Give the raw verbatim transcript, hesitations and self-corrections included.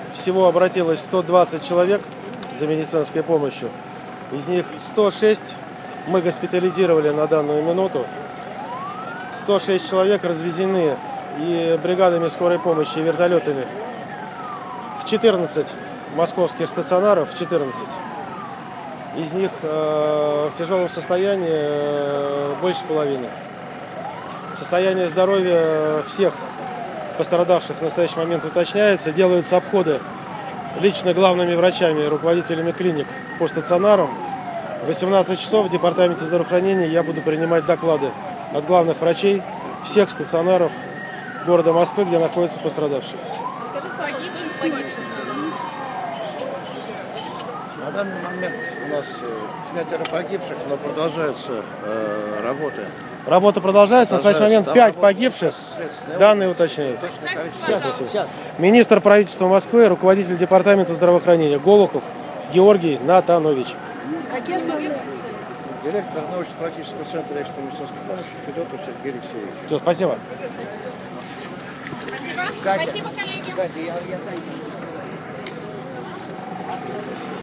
всего обратилось сто двадцать человек за медицинской помощью. Из них сто шесть мы госпитализировали на данную минуту. сто шесть человек развезены и бригадами скорой помощи, и вертолетами в четырнадцать московских стационаров, в четырнадцать. Из них э, в тяжелом состоянии э, больше половины. Состояние здоровья всех пострадавших в настоящий момент уточняется. Делаются обходы лично главными врачами, руководителями клиник по стационарам. В восемнадцать часов в департаменте здравоохранения я буду принимать доклады от главных врачей всех стационаров города Москвы, где находятся пострадавшие. Скажите, погибших, погибших. На данный момент у нас пятеро погибших, но продолжаются э, работы. Работа продолжается. На настоящий момент пять погибших. Данные уточняются. Сейчас, сейчас. Министр правительства Москвы, руководитель департамента здравоохранения Голухов Георгий Натанович. Какие основные? Директор научно-практического центра экстренной медицинской помощи Федотов Сергей Алексеевич. Все, спасибо. Спасибо. Катя. Спасибо, коллеги. Катя, я, я...